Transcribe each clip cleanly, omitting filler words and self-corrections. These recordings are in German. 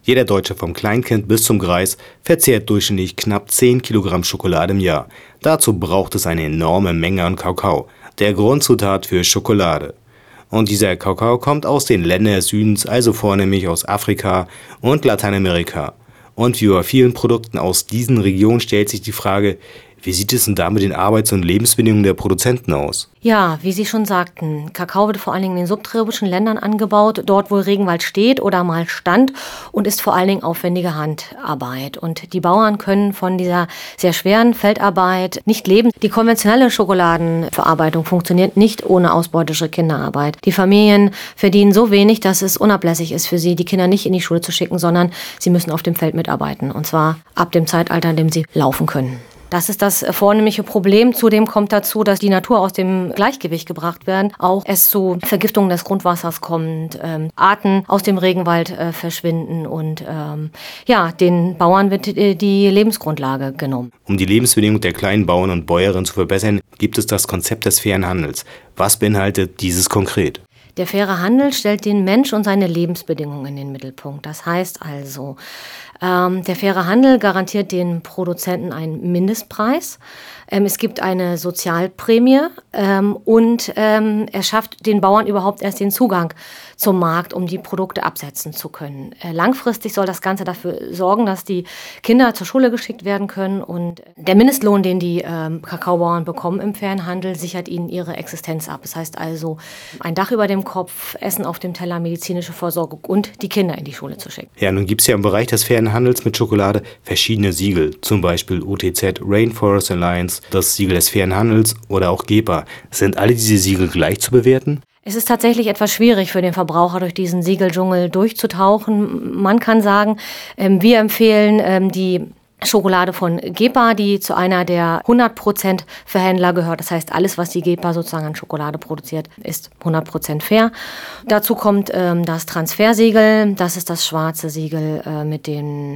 Jeder Deutsche vom Kleinkind bis zum Greis verzehrt durchschnittlich knapp 10 Kilogramm Schokolade im Jahr. Dazu braucht es eine enorme Menge an Kakao, der Grundzutat für Schokolade. Und dieser Kakao kommt aus den Ländern des Südens, also vornehmlich aus Afrika und Lateinamerika. Und wie bei vielen Produkten aus diesen Regionen stellt sich die Frage, wie sieht es denn da mit den Arbeits- und Lebensbedingungen der Produzenten aus? Ja, wie Sie schon sagten, Kakao wird vor allen Dingen in den subtropischen Ländern angebaut, dort wo Regenwald steht oder mal stand und ist vor allen Dingen aufwendige Handarbeit. Und die Bauern können von dieser sehr schweren Feldarbeit nicht leben. Die konventionelle Schokoladenverarbeitung funktioniert nicht ohne ausbeutische Kinderarbeit. Die Familien verdienen so wenig, dass es unablässig ist für sie, die Kinder nicht in die Schule zu schicken, sondern sie müssen auf dem Feld mitarbeiten. Und zwar ab dem Zeitalter, in dem sie laufen können. Das ist das vornehmliche Problem. Zudem kommt dazu, dass die Natur aus dem Gleichgewicht gebracht werden. Auch es zu Vergiftungen des Grundwassers kommt, Arten aus dem Regenwald verschwinden und den Bauern wird die Lebensgrundlage genommen. Um die Lebensbedingungen der kleinen Bauern und Bäuerinnen zu verbessern, gibt es das Konzept des fairen Handels. Was beinhaltet dieses konkret? Der faire Handel stellt den Mensch und seine Lebensbedingungen in den Mittelpunkt. Das heißt also, der faire Handel garantiert den Produzenten einen Mindestpreis. Es gibt eine Sozialprämie und er schafft den Bauern überhaupt erst den Zugang zum Markt, um die Produkte absetzen zu können. Langfristig soll das Ganze dafür sorgen, dass die Kinder zur Schule geschickt werden können und der Mindestlohn, den die Kakaobauern bekommen im fairen Handel, sichert ihnen ihre Existenz ab. Das heißt also, ein Dach über dem Kopf, Essen auf dem Teller, medizinische Versorgung und die Kinder in die Schule zu schicken. Ja, nun gibt es ja im Bereich des fairen Handels mit Schokolade verschiedene Siegel, zum Beispiel UTZ, Rainforest Alliance, das Siegel des fairen Handels oder auch GEPA. Sind alle diese Siegel gleich zu bewerten? Es ist tatsächlich etwas schwierig für den Verbraucher, durch diesen Siegeldschungel durchzutauchen. Man kann sagen, wir empfehlen die Schokolade von GEPA, die zu einer der 100% Verhändler gehört. Das heißt, alles, was die GEPA sozusagen an Schokolade produziert, ist 100% fair. Dazu kommt das Transfersiegel. Das ist das schwarze Siegel mit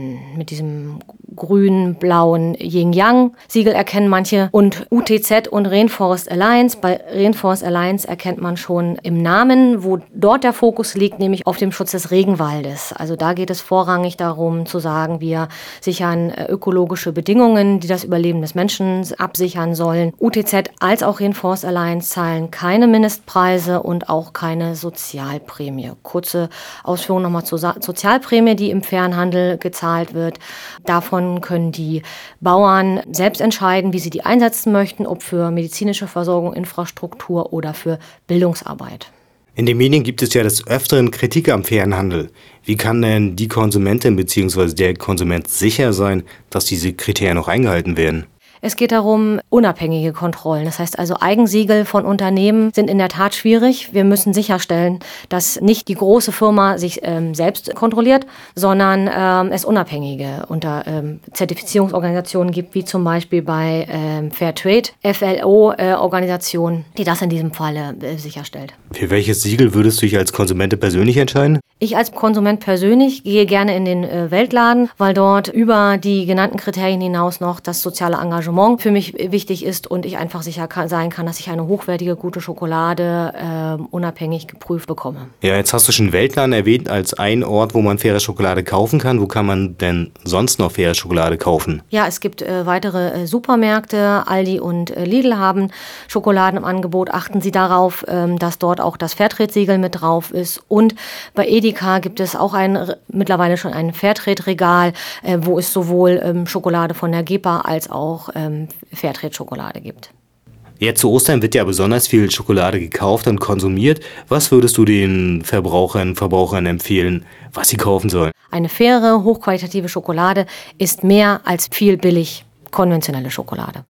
diesem grün-blauen Yin-Yang-Siegel erkennen manche. Und UTZ und Rainforest Alliance. Bei Rainforest Alliance erkennt man schon im Namen, wo dort der Fokus liegt, nämlich auf dem Schutz des Regenwaldes. Also da geht es vorrangig darum zu sagen, wir sichern ökologische Bedingungen, die das Überleben des Menschen absichern sollen. UTZ als auch Rainforest Alliance zahlen keine Mindestpreise und auch keine Sozialprämie. Kurze Ausführung nochmal zur Sozialprämie, die im fairen Handel gezahlt wird. Davon können die Bauern selbst entscheiden, wie sie die einsetzen möchten, ob für medizinische Versorgung, Infrastruktur oder für Bildungsarbeit. In den Medien gibt es ja des Öfteren Kritik am fairen Handel. Wie kann denn die Konsumentin bzw. der Konsument sicher sein, dass diese Kriterien auch eingehalten werden? Es geht darum, unabhängige Kontrollen. Das heißt also, Eigensiegel von Unternehmen sind in der Tat schwierig. Wir müssen sicherstellen, dass nicht die große Firma sich selbst kontrolliert, sondern es unabhängige Zertifizierungsorganisationen gibt, wie zum Beispiel bei Fairtrade, FLO-Organisation, die das in diesem Falle sicherstellt. Für welches Siegel würdest du dich als Konsument persönlich entscheiden? Ich als Konsument persönlich gehe gerne in den Weltladen, weil dort über die genannten Kriterien hinaus noch das soziale Engagement für mich wichtig ist und ich einfach sicher sein kann, dass ich eine hochwertige, gute Schokolade unabhängig geprüft bekomme. Ja, jetzt hast du schon Weltladen erwähnt als einen Ort, wo man faire Schokolade kaufen kann. Wo kann man denn sonst noch faire Schokolade kaufen? Ja, es gibt weitere Supermärkte. Aldi und Lidl haben Schokoladen im Angebot. Achten Sie darauf, dass dort auch das Fairtrade-Siegel mit drauf ist. Und bei Edeka gibt es auch mittlerweile schon ein Fairtrade-Regal, wo es sowohl Schokolade von der GEPA als auch Fairtrade-Schokolade gibt. Jetzt zu Ostern wird ja besonders viel Schokolade gekauft und konsumiert. Was würdest du den Verbraucherinnen und Verbrauchern empfehlen, was sie kaufen sollen? Eine faire, hochqualitative Schokolade ist mehr als viel billig konventionelle Schokolade.